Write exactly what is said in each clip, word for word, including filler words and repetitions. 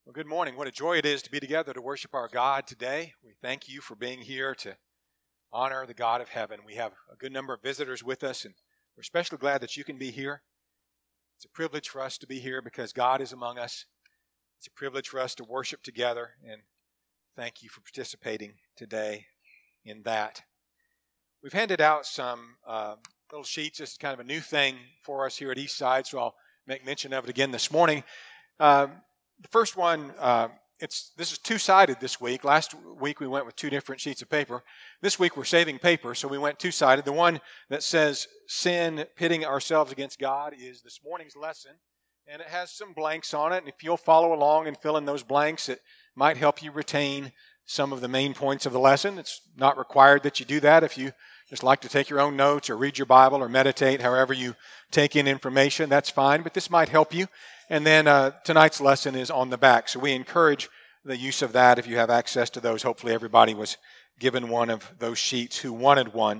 Well, good morning. What a joy it is to be together to worship our God today. We thank you for being here to honor the God of heaven. We have a good number of visitors with us, and we're especially glad that you can be here. It's a privilege for us to be here because God is among us. It's a privilege for us to worship together, and thank you for participating today in that. We've handed out some uh, little sheets. This is kind of a new thing for us here at Eastside, so I'll make mention of it again this morning. Uh, The first one, uh, it's this is two-sided this week. Last week we went with two different sheets of paper. This week we're saving paper, so we went two-sided. The one that says sin, pitting ourselves against God, is this morning's lesson, and it has some blanks on it. And if you'll follow along and fill in those blanks, it might help you retain some of the main points of the lesson. It's not required that you do that. If you just like to take your own notes or read your Bible or meditate, however you take in information, that's fine, but this might help you. And then uh, tonight's lesson is on the back, so we encourage the use of that if you have access to those. Hopefully everybody was given one of those sheets who wanted one.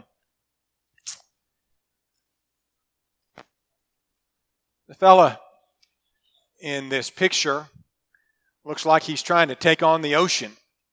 The fella in this picture looks like he's trying to take on the ocean.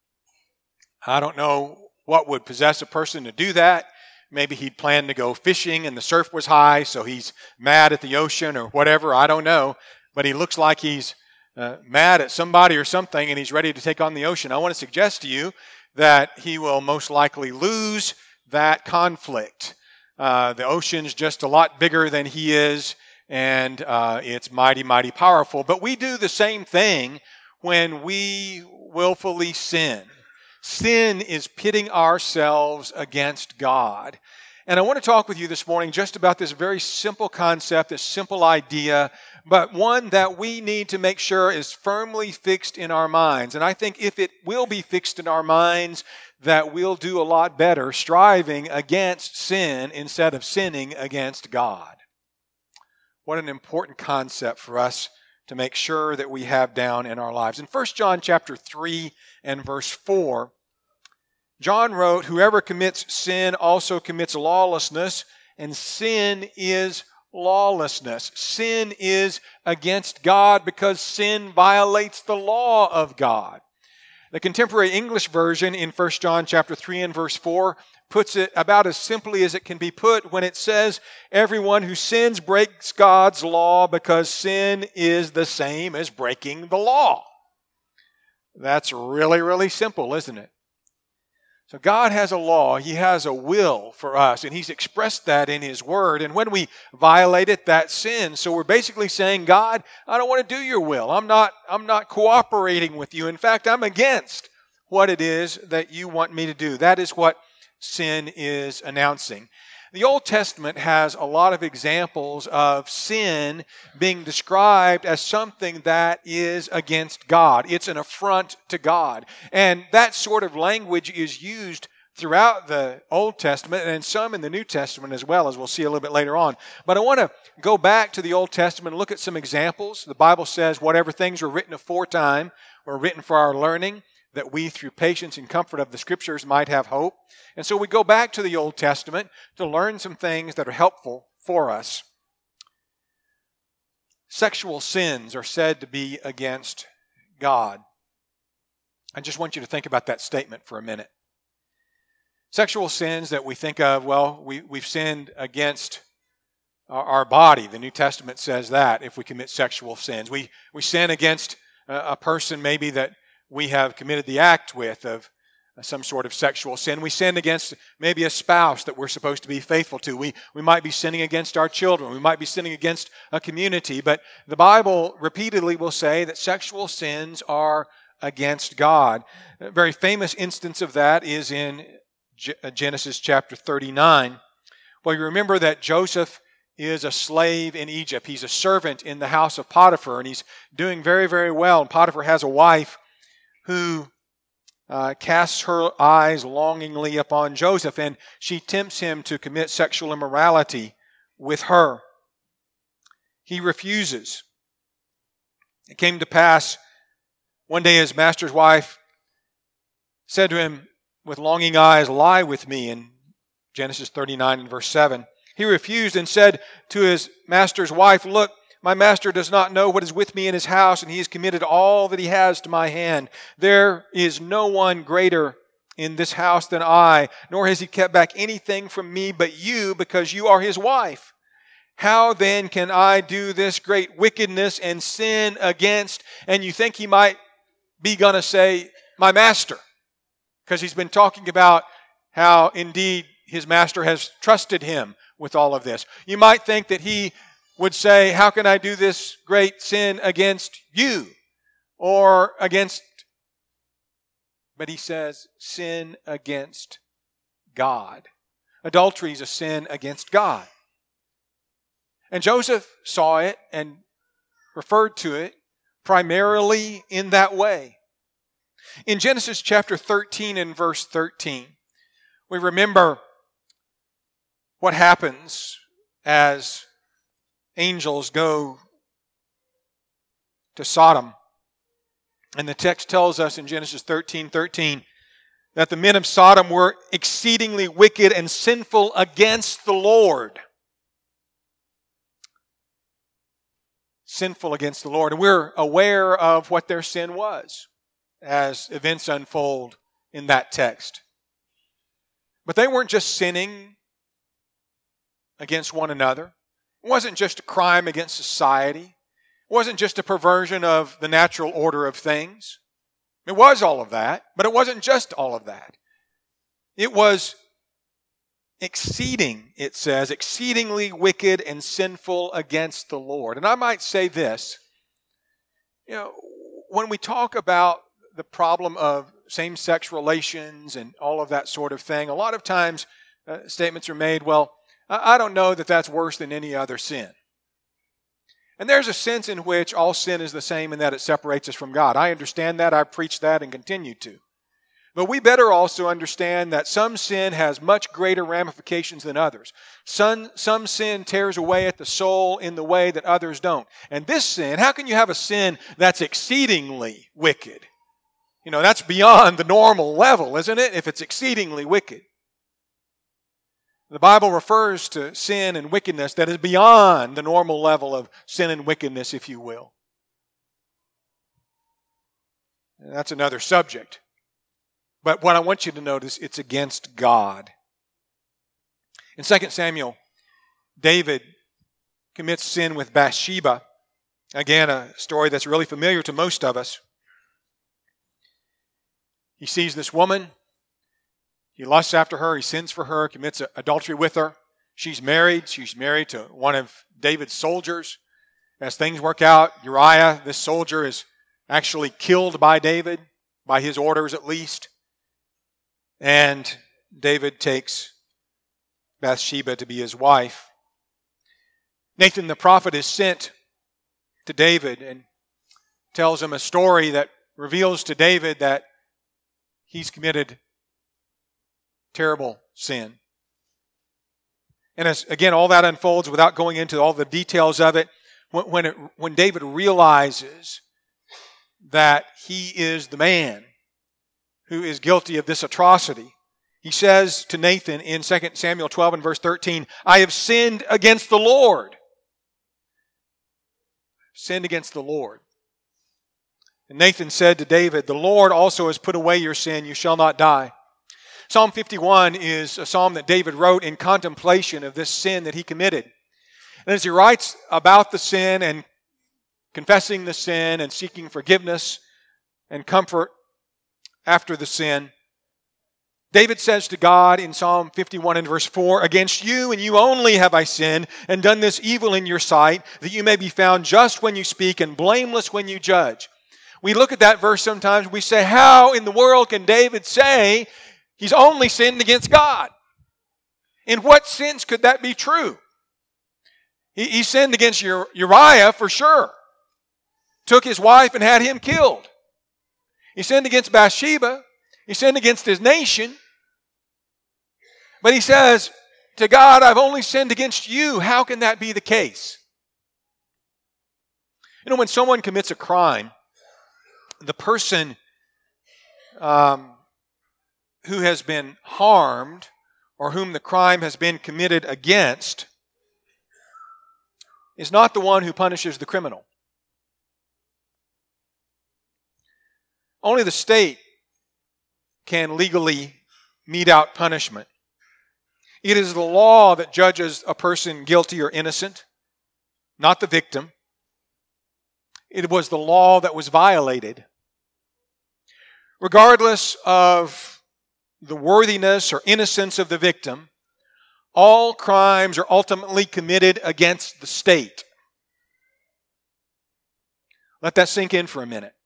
I don't know what would possess a person to do that. Maybe he'd planned to go fishing and the surf was high, so he's mad at the ocean or whatever. I don't know. But he looks like he's uh, mad at somebody or something, and he's ready to take on the ocean. I want to suggest to you that he will most likely lose that conflict. Uh, the ocean's just a lot bigger than he is, and uh, it's mighty, mighty powerful. But we do the same thing when we willfully sin. Sin is pitting ourselves against God. And I want to talk with you this morning just about this very simple concept, this simple idea, but one that we need to make sure is firmly fixed in our minds. And I think if it will be fixed in our minds, that we'll do a lot better striving against sin instead of sinning against God. What an important concept for us to make sure that we have down in our lives. In First John chapter three and verse four, John wrote, "Whoever commits sin also commits lawlessness, and sin is lawlessness." Sin is against God because sin violates the law of God. The contemporary English version in First John chapter three and verse four puts it about as simply as it can be put when it says, "Everyone who sins breaks God's law because sin is the same as breaking the law." That's really, really simple, isn't it? So God has a law, He has a will for us, and He's expressed that in His Word. And when we violate it, that's sin. So we're basically saying, God, I don't want to do your will. I'm not, I'm not cooperating with you. In fact, I'm against what it is that you want me to do. That is what sin is announcing. The Old Testament has a lot of examples of sin being described as something that is against God. It's an affront to God. And that sort of language is used throughout the Old Testament and some in the New Testament as well, as we'll see a little bit later on. But I want to go back to the Old Testament and look at some examples. The Bible says, whatever things were written aforetime were written for our learning, that we, through patience and comfort of the Scriptures, might have hope. And so we go back to the Old Testament to learn some things that are helpful for us. Sexual sins are said to be against God. I just want you to think about that statement for a minute. Sexual sins that we think of, well, we, we've sinned against our, our body. The New Testament says that if we commit sexual sins. We, we sin against a, a person maybe that we have committed the act with of some sort of sexual sin. We sin against maybe a spouse that we're supposed to be faithful to. We, we might be sinning against our children. We might be sinning against a community. But the Bible repeatedly will say that sexual sins are against God. A very famous instance of that is in Genesis chapter thirty-nine. Well, you remember that Joseph is a slave in Egypt. He's a servant in the house of Potiphar, and he's doing very, very well. And Potiphar has a wife who uh, casts her eyes longingly upon Joseph, and she tempts him to commit sexual immorality with her. He refuses. It came to pass, one day his master's wife said to him, with longing eyes, "Lie with me," in Genesis thirty-nine and verse seven. He refused and said to his master's wife, "Look, My master does not know what is with me in his house, and he has committed all that he has to my hand. There is no one greater in this house than I, nor has he kept back anything from me but you, because you are his wife. How then can I do this great wickedness and sin against?" And you think he might be going to say, "My master," because he's been talking about how indeed his master has trusted him with all of this. You might think that he would say, "How can I do this great sin against you?" Or against, but he says, sin against God. Adultery is a sin against God. And Joseph saw it and referred to it primarily in that way. In Genesis chapter thirteen and verse thirteen, we remember what happens as angels go to Sodom. And the text tells us in Genesis thirteen thirteen that the men of Sodom were exceedingly wicked and sinful against the Lord. Sinful against the Lord. And we're aware of what their sin was as events unfold in that text. But they weren't just sinning against one another. It wasn't just a crime against society. It wasn't just a perversion of the natural order of things. It was all of that, but it wasn't just all of that. It was exceeding, it says, exceedingly wicked and sinful against the Lord. And I might say this, you know, when we talk about the problem of same-sex relations and all of that sort of thing, a lot of times uh, statements are made, well, I don't know that that's worse than any other sin. And there's a sense in which all sin is the same in that it separates us from God. I understand that. I preach that and continue to. But we better also understand that some sin has much greater ramifications than others. Some, some sin tears away at the soul in the way that others don't. And this sin, how can you have a sin that's exceedingly wicked? You know, that's beyond the normal level, isn't it? If it's exceedingly wicked. The Bible refers to sin and wickedness that is beyond the normal level of sin and wickedness, if you will. And that's another subject. But what I want you to notice, it's against God. In Second Samuel, David commits sin with Bathsheba. Again, a story that's really familiar to most of us. He sees this woman. He lusts after her. He sins for her, commits adultery with her. She's married. She's married to one of David's soldiers. As things work out, Uriah, this soldier, is actually killed by David, by his orders at least. And David takes Bathsheba to be his wife. Nathan the prophet is sent to David and tells him a story that reveals to David that he's committed terrible sin. And as, again, all that unfolds without going into all the details of it, when, when, it, when David realizes that he is the man who is guilty of this atrocity, he says to Nathan in Second Samuel twelve and verse thirteen, "I have sinned against the Lord." Sinned against the Lord. And Nathan said to David, "The Lord also has put away your sin. You shall not die." Psalm fifty-one is a psalm that David wrote in contemplation of this sin that he committed. And as he writes about the sin and confessing the sin and seeking forgiveness and comfort after the sin, David says to God in Psalm fifty-one and verse four, "Against you and you only have I sinned and done this evil in your sight, that you may be found just when you speak and blameless when you judge." We look at that verse sometimes, we say, how in the world can David say he's only sinned against God? In what sense could that be true? He, he sinned against Uriah for sure. Took his wife and had him killed. He sinned against Bathsheba. He sinned against his nation. But he says to God, "I've only sinned against you." How can that be the case? You know, when someone commits a crime, the person um, who has been harmed or whom the crime has been committed against is not the one who punishes the criminal. Only the state can legally mete out punishment. It is the law that judges a person guilty or innocent, not the victim. It was the law that was violated. Regardless of the worthiness or innocence of the victim, all crimes are ultimately committed against the state. Let that sink in for a minute.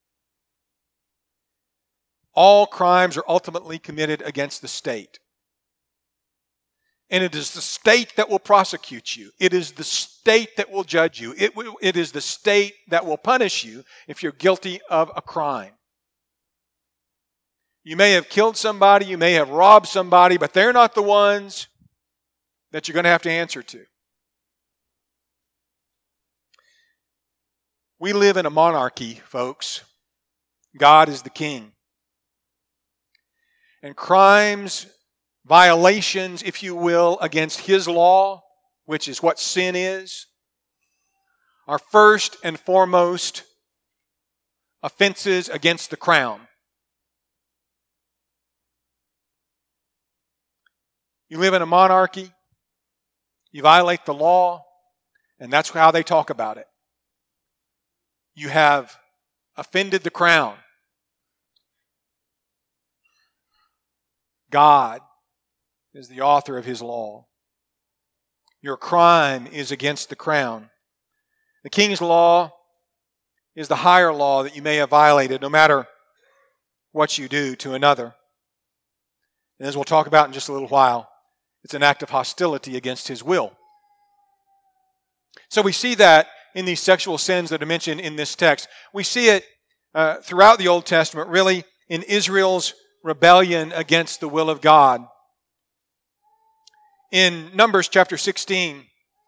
All crimes are ultimately committed against the state. And it is the state that will prosecute you. It is the state that will judge you. It, will, it is the state that will punish you if you're guilty of a crime. You may have killed somebody, you may have robbed somebody, but they're not the ones that you're going to have to answer to. We live in a monarchy, folks. God is the king. And crimes, violations, if you will, against His law, which is what sin is, are first and foremost offenses against the crown. You live in a monarchy, you violate the law, and that's how they talk about it. You have offended the crown. God is the author of His law. Your crime is against the crown. The king's law is the higher law that you may have violated, no matter what you do to another. And as we'll talk about in just a little while, it's an act of hostility against His will. So we see that in these sexual sins that are mentioned in this text. We see it uh, throughout the Old Testament, really in Israel's rebellion against the will of God. In Numbers chapter sixteen,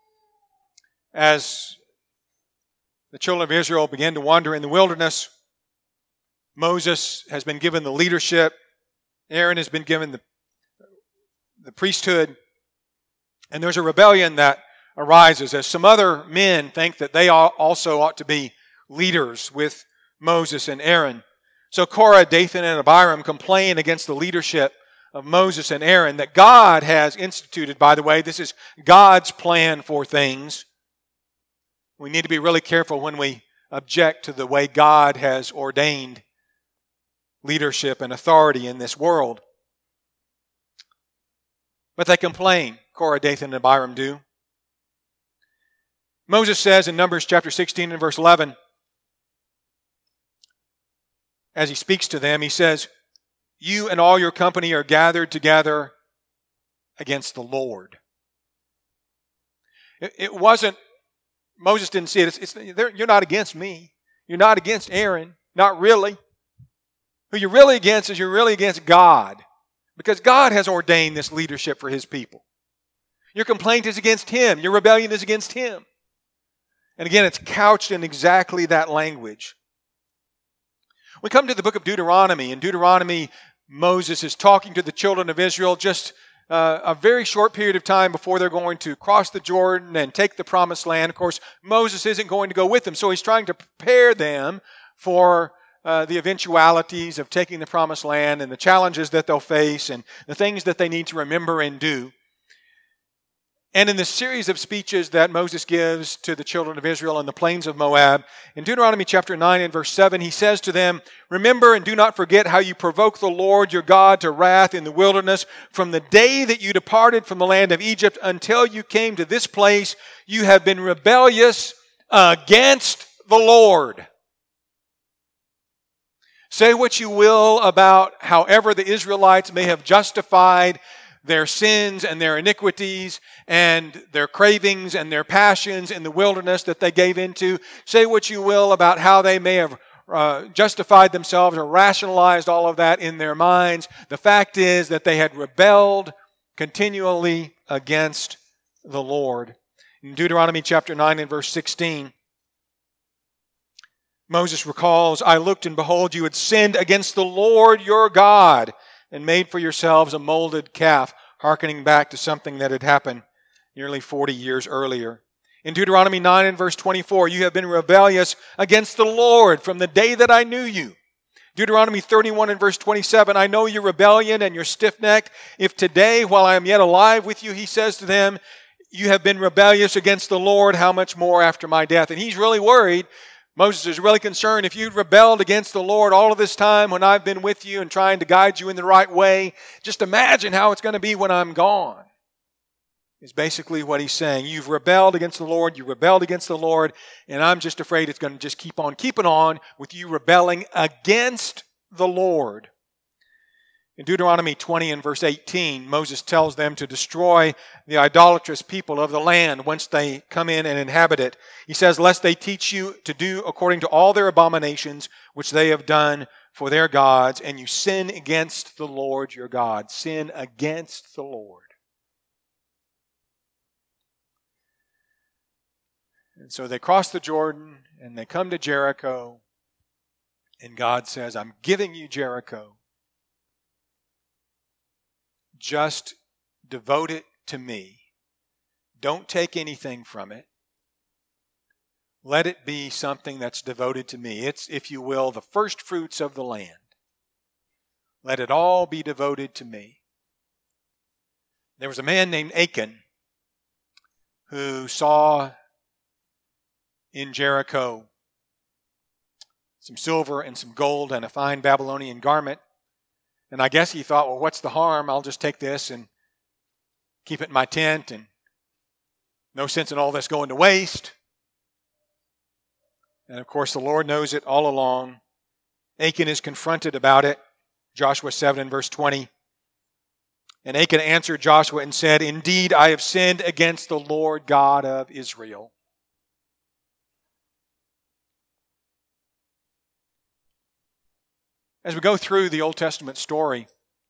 as the children of Israel began to wander in the wilderness, Moses has been given the leadership, Aaron has been given the, the priesthood, and there's a rebellion that arises as some other men think that they also ought to be leaders with Moses and Aaron. So Korah, Dathan, and Abiram complain against the leadership of Moses and Aaron that God has instituted. By the way, this is God's plan for things. We need to be really careful when we object to the way God has ordained leadership and authority in this world. But they complain. Korah, Dathan, and Abiram do. Moses says in Numbers chapter sixteen and verse eleven, as he speaks to them, he says, "You and all your company are gathered together against the Lord." It, it wasn't, Moses didn't see it. It's, it's, you're not against me. You're not against Aaron. Not really. Who you're really against is you're really against God. Because God has ordained this leadership for His people. Your complaint is against Him. Your rebellion is against Him. And again, it's couched in exactly that language. We come to the book of Deuteronomy. In Deuteronomy, Moses is talking to the children of Israel just uh, a very short period of time before they're going to cross the Jordan and take the promised land. Of course, Moses isn't going to go with them, so he's trying to prepare them for uh, the eventualities of taking the promised land and the challenges that they'll face and the things that they need to remember and do. And in the series of speeches that Moses gives to the children of Israel on the plains of Moab, in Deuteronomy chapter nine and verse seven, he says to them, "Remember and do not forget how you provoked the Lord your God to wrath in the wilderness. From the day that you departed from the land of Egypt until you came to this place, you have been rebellious against the Lord." Say what you will about however the Israelites may have justified their sins and their iniquities and their cravings and their passions in the wilderness that they gave into. Say what you will about how they may have uh, justified themselves or rationalized all of that in their minds. The fact is that they had rebelled continually against the Lord. In Deuteronomy chapter nine and verse sixteen, Moses recalls, "I looked and behold, you had sinned against the Lord your God and made for yourselves a molded calf," hearkening back to something that had happened nearly forty years earlier. In Deuteronomy nine and verse twenty-four, you have been rebellious against the Lord from the day that I knew you. Deuteronomy thirty-one and verse twenty-seven, I know your rebellion and your stiff neck. If today, while I am yet alive with you, he says to them, you have been rebellious against the Lord, how much more after my death? And he's really worried. Moses is really concerned. If you'd rebelled against the Lord all of this time when I've been with you and trying to guide you in the right way, just imagine how it's going to be when I'm gone. Is basically what he's saying. You've rebelled against the Lord, you rebelled against the Lord, and I'm just afraid it's going to just keep on keeping on with you rebelling against the Lord. In Deuteronomy twenty and verse eighteen, Moses tells them to destroy the idolatrous people of the land once they come in and inhabit it. He says, lest they teach you to do according to all their abominations which they have done for their gods, and you sin against the Lord your God. Sin against the Lord. And so they cross the Jordan and they come to Jericho, and God says, I'm giving you Jericho. Just devote it to me. Don't take anything from it. Let it be something that's devoted to me. It's, if you will, the first fruits of the land. Let it all be devoted to me. There was a man named Achan who saw in Jericho some silver and some gold and a fine Babylonian garment. And I guess he thought, well, what's the harm? I'll just take this and keep it in my tent, and no sense in all this going to waste. And of course, the Lord knows it all along. Achan is confronted about it. Joshua seven and verse twenty. And Achan answered Joshua and said, indeed, I have sinned against the Lord God of Israel. As we go through the Old Testament story,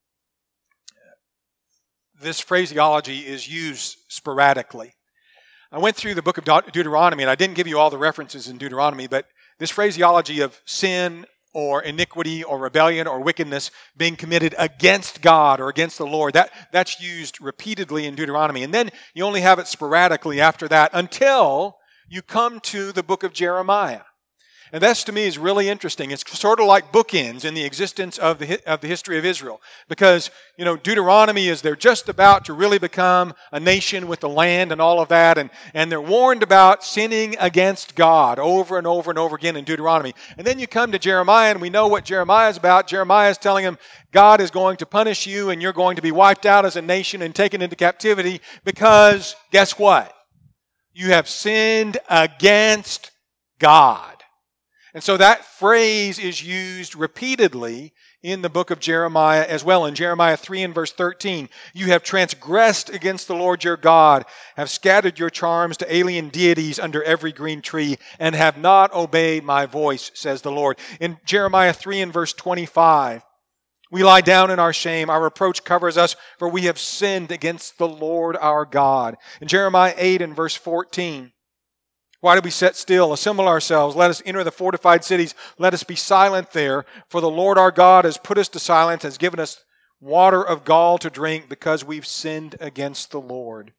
this phraseology is used sporadically. I went through the book of Deuteronomy, and I didn't give you all the references in Deuteronomy, but this phraseology of sin or iniquity or rebellion or wickedness being committed against God or against the Lord, that, that's used repeatedly in Deuteronomy. And then you only have it sporadically after that until you come to the book of Jeremiah. And this, to me, is really interesting. It's sort of like bookends in the existence of the of the history of Israel. Because, you know, Deuteronomy is they're just about to really become a nation with the land and all of that. And, and they're warned about sinning against God over and over and over again in Deuteronomy. And then you come to Jeremiah, and we know what Jeremiah is about. Jeremiah is telling him, God is going to punish you, and you're going to be wiped out as a nation and taken into captivity because, guess what? You have sinned against God. And so that phrase is used repeatedly in the book of Jeremiah as well. In Jeremiah three and verse thirteen, you have transgressed against the Lord your God, have scattered your charms to alien deities under every green tree, and have not obeyed my voice, says the Lord. In Jeremiah three and verse twenty-five, we lie down in our shame. Our reproach covers us, for we have sinned against the Lord our God. In Jeremiah eight and verse fourteen, why do we sit still? Assemble ourselves. Let us enter the fortified cities. Let us be silent there. For the Lord our God has put us to silence, has given us water of gall to drink because we've sinned against the Lord.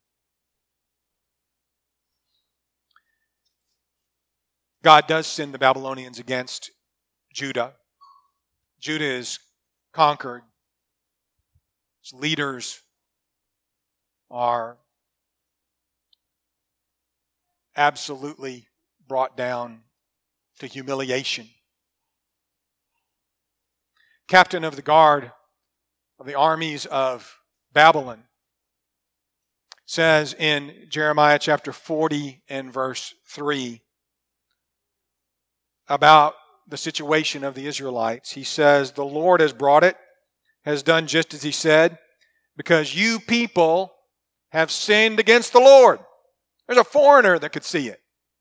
God does send the Babylonians against Judah. Judah is conquered. Its leaders are absolutely brought down to humiliation. Captain of the guard of the armies of Babylon says in Jeremiah chapter forty and verse three about the situation of the Israelites. He says, the Lord has brought it, has done just as he said, because you people have sinned against the Lord. There's a foreigner that could see it.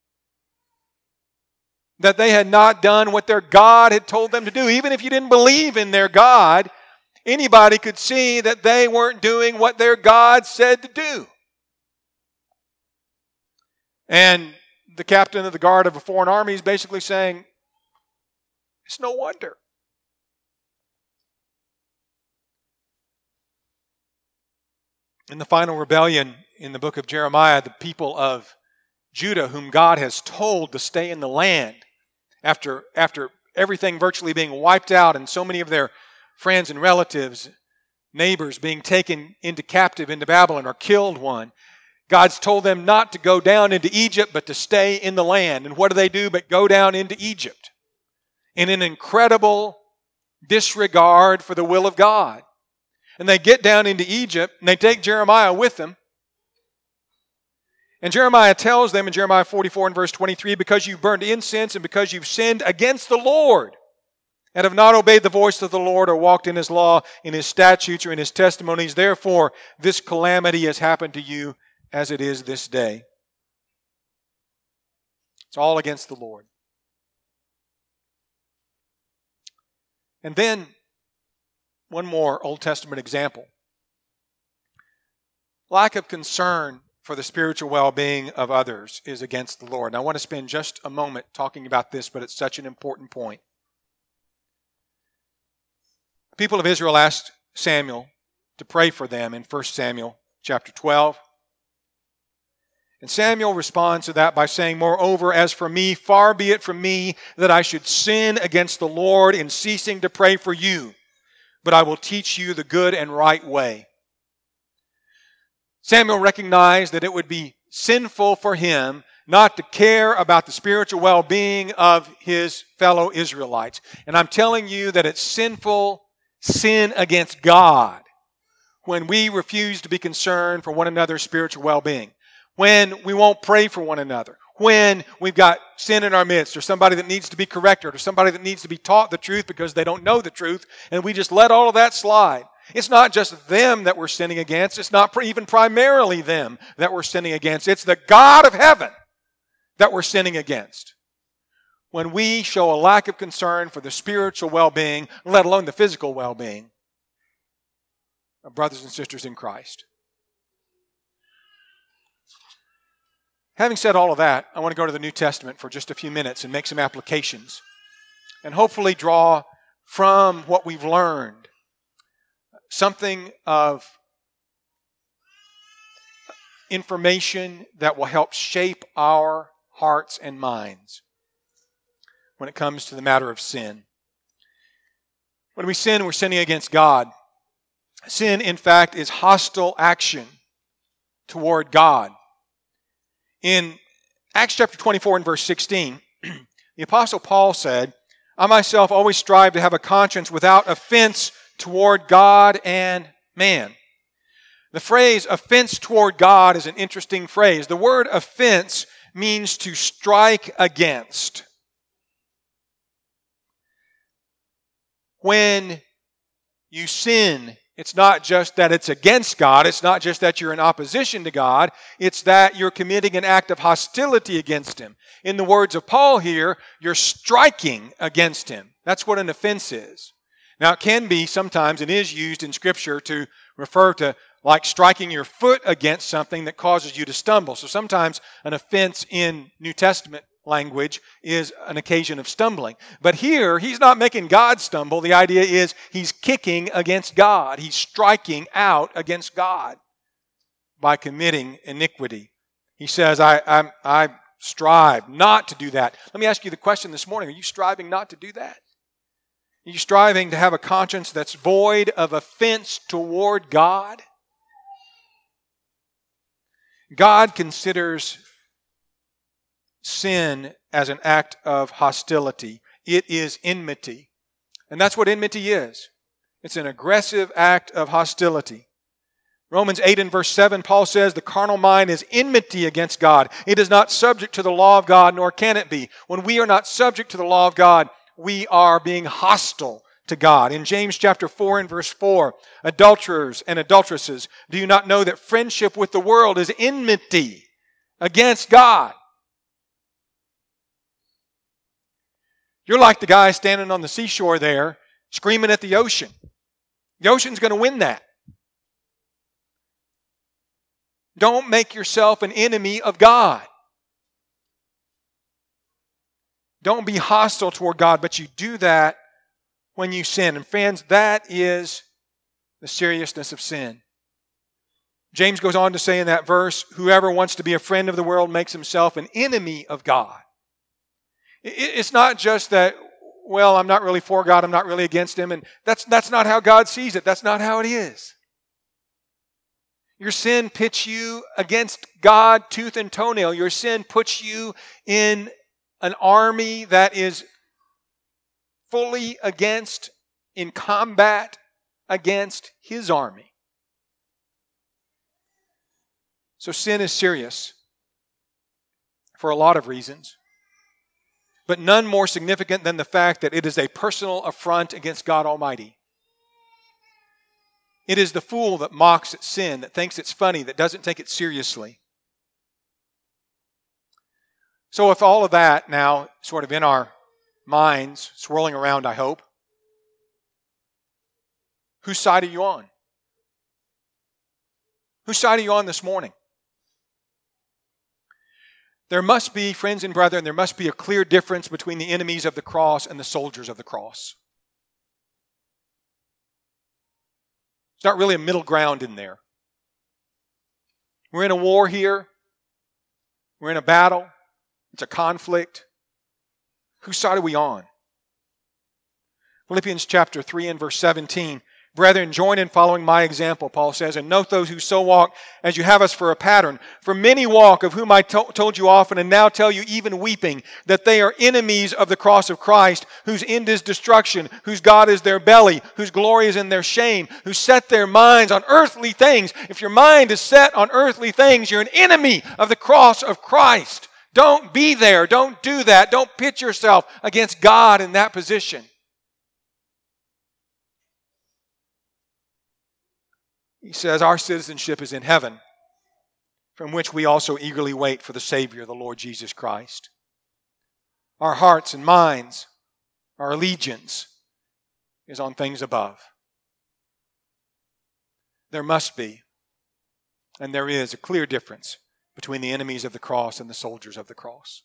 That they had not done what their God had told them to do. Even if you didn't believe in their God, anybody could see that they weren't doing what their God said to do. And the captain of the guard of a foreign army is basically saying, it's no wonder. In the final rebellion in the book of Jeremiah, the people of Judah, whom God has told to stay in the land after, after everything virtually being wiped out and so many of their friends and relatives, neighbors being taken into captive into Babylon or killed one. God's told them not to go down into Egypt, but to stay in the land. And what do they do but go down into Egypt in an incredible disregard for the will of God? And they get down into Egypt, and they take Jeremiah with them. And Jeremiah tells them in Jeremiah forty-four and verse twenty-three, because you've burned incense and because you've sinned against the Lord and have not obeyed the voice of the Lord or walked in His law, in His statutes, or in His testimonies, therefore this calamity has happened to you as it is this day. It's all against the Lord. And then one more Old Testament example. Lack of concern for the spiritual well-being of others is against the Lord. And I want to spend just a moment talking about this, but it's such an important point. The people of Israel asked Samuel to pray for them in First Samuel chapter twelve. And Samuel responds to that by saying, moreover, as for me, far be it from me that I should sin against the Lord in ceasing to pray for you, but I will teach you the good and right way. Samuel recognized that it would be sinful for him not to care about the spiritual well-being of his fellow Israelites. And I'm telling you that it's sinful sin against God when we refuse to be concerned for one another's spiritual well-being, when we won't pray for one another, when we've got sin in our midst, or somebody that needs to be corrected, or somebody that needs to be taught the truth because they don't know the truth, and we just let all of that slide. It's not just them that we're sinning against. It's not even primarily them that we're sinning against. It's the God of heaven that we're sinning against. When we show a lack of concern for the spiritual well-being, let alone the physical well-being of brothers and sisters in Christ. Having said all of that, I want to go to the New Testament for just a few minutes and make some applications and hopefully draw from what we've learned something of information that will help shape our hearts and minds when it comes to the matter of sin. When we sin, we're sinning against God. Sin, in fact, is hostile action toward God. In Acts chapter twenty-four and verse sixteen, the Apostle Paul said, I myself always strive to have a conscience without offense toward God and man. The phrase offense toward God is an interesting phrase. The word offense means to strike against. When you sin, it's not just that it's against God. It's not just that you're in opposition to God. It's that you're committing an act of hostility against Him. In the words of Paul here, you're striking against Him. That's what an offense is. Now, it can be, sometimes it is used in Scripture to refer to like striking your foot against something that causes you to stumble. So sometimes an offense in New Testament language is an occasion of stumbling. But here, he's not making God stumble. The idea is he's kicking against God. He's striking out against God by committing iniquity. He says, I, I, I strive not to do that. Let me ask you the question this morning. Are you striving not to do that? Are you striving to have a conscience that's void of offense toward God? God considers sin as an act of hostility. It is enmity. And that's what enmity is. It's an aggressive act of hostility. Romans eight and verse seven, Paul says, the carnal mind is enmity against God. It is not subject to the law of God, nor can it be. When we are not subject to the law of God, we are being hostile to God. In James chapter four and verse four, adulterers and adulteresses, do you not know that friendship with the world is enmity against God? You're like the guy standing on the seashore there, screaming at the ocean. The ocean's going to win that. Don't make yourself an enemy of God. Don't be hostile toward God, but you do that when you sin. And friends, that is the seriousness of sin. James goes on to say in that verse, whoever wants to be a friend of the world makes himself an enemy of God. It's not just that, well, I'm not really for God, I'm not really against Him, and that's, that's not how God sees it. That's not how it is. Your sin pits you against God tooth and toenail. Your sin puts you in an army that is fully against, in combat against His army. So sin is serious for a lot of reasons, but none more significant than the fact that it is a personal affront against God Almighty. It is the fool that mocks at sin, that thinks it's funny, that doesn't take it seriously. So with all of that now sort of in our minds, swirling around, I hope, whose side are you on? Whose side are you on this morning? There must be, friends and brethren, there must be a clear difference between the enemies of the cross and the soldiers of the cross. There's not really a middle ground in there. We're in a war here. We're in a battle. It's a conflict. Whose side are we on? Philippians chapter three and verse seventeen. Brethren, join in following my example, Paul says, and note those who so walk as you have us for a pattern. For many walk, of whom I to- told you often, and now tell you even weeping, that they are enemies of the cross of Christ, whose end is destruction, whose God is their belly, whose glory is in their shame, who set their minds on earthly things. If your mind is set on earthly things, you're an enemy of the cross of Christ. Don't be there. Don't do that. Don't pit yourself against God in that position. He says, our citizenship is in heaven, from which we also eagerly wait for the Savior, the Lord Jesus Christ. Our hearts and minds, our allegiance is on things above. There must be, and there is, a clear difference between the enemies of the cross and the soldiers of the cross.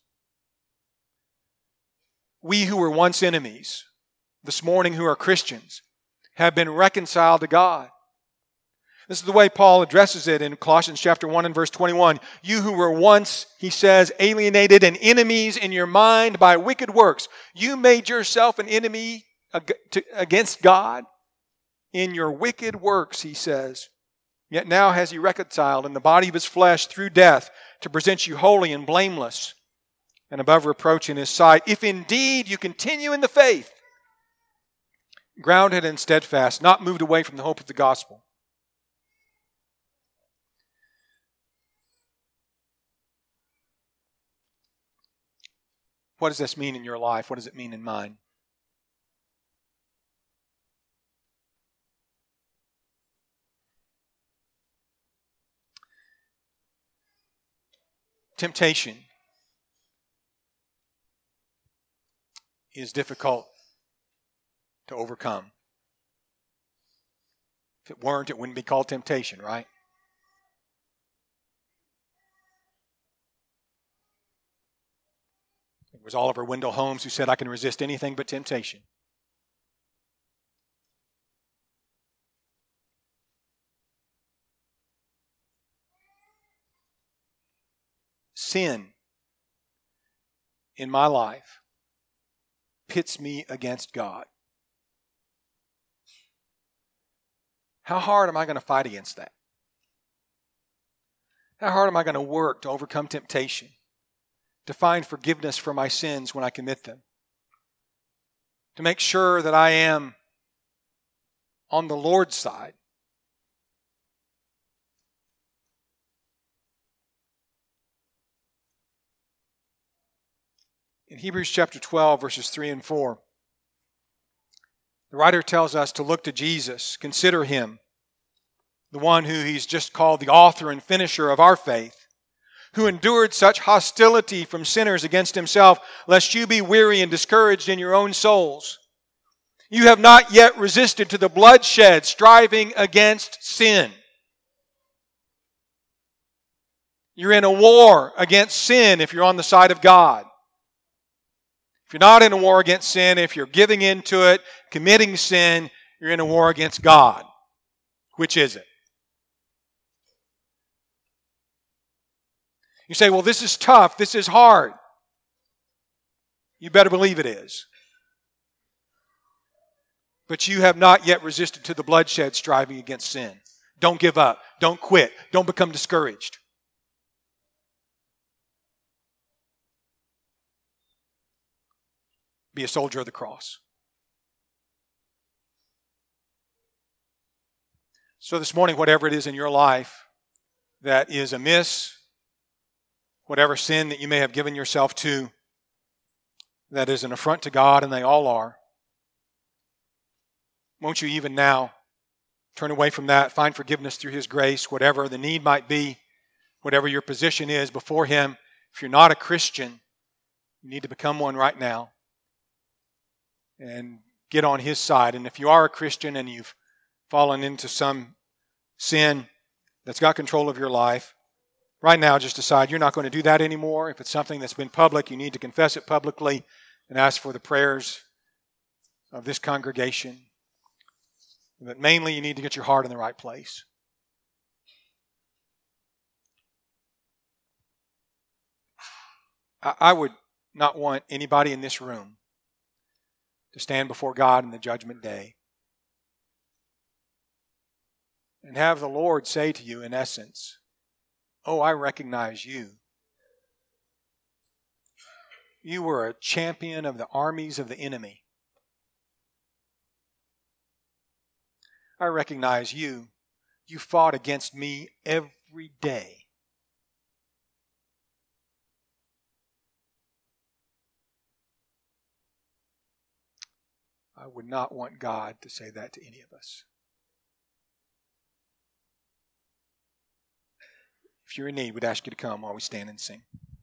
We who were once enemies, this morning who are Christians, have been reconciled to God. This is the way Paul addresses it in Colossians chapter one and verse twenty-one. You who were once, he says, alienated and enemies in your mind by wicked works. You made yourself an enemy against God in your wicked works, he says. Yet now has he reconciled in the body of his flesh through death to present you holy and blameless and above reproach in his sight. If indeed you continue in the faith, grounded and steadfast, not moved away from the hope of the gospel. What does this mean in your life? What does it mean in mine? Temptation is difficult to overcome. If it weren't, it wouldn't be called temptation, right? It was Oliver Wendell Holmes who said, I can resist anything but temptation. Sin in my life pits me against God. How hard am I going to fight against that? How hard am I going to work to overcome temptation? To find forgiveness for my sins when I commit them? To make sure that I am on the Lord's side? In Hebrews chapter twelve, verses three and four, the writer tells us to look to Jesus, consider Him, the one who He's just called the author and finisher of our faith, who endured such hostility from sinners against Himself, lest you be weary and discouraged in your own souls. You have not yet resisted to the bloodshed, striving against sin. You're in a war against sin if you're on the side of God. If you're not in a war against sin, if you're giving into it, committing sin, you're in a war against God. Which is it? You say, well, this is tough. This is hard. You better believe it is. But you have not yet resisted to the bloodshed striving against sin. Don't give up. Don't quit. Don't become discouraged. Be a soldier of the cross. So this morning, whatever it is in your life that is amiss, whatever sin that you may have given yourself to, that is an affront to God, and they all are, won't you even now turn away from that, find forgiveness through His grace, whatever the need might be, whatever your position is before Him. If you're not a Christian, you need to become one right now and get on His side. And if you are a Christian and you've fallen into some sin that's got control of your life, right now just decide you're not going to do that anymore. If it's something that's been public, you need to confess it publicly and ask for the prayers of this congregation. But mainly you need to get your heart in the right place. I, I would not want anybody in this room to stand before God in the judgment day and have the Lord say to you, in essence, oh, I recognize you. You were a champion of the armies of the enemy. I recognize you. You fought against me every day. I would not want God to say that to any of us. If you're in need, we'd ask you to come while we stand and sing.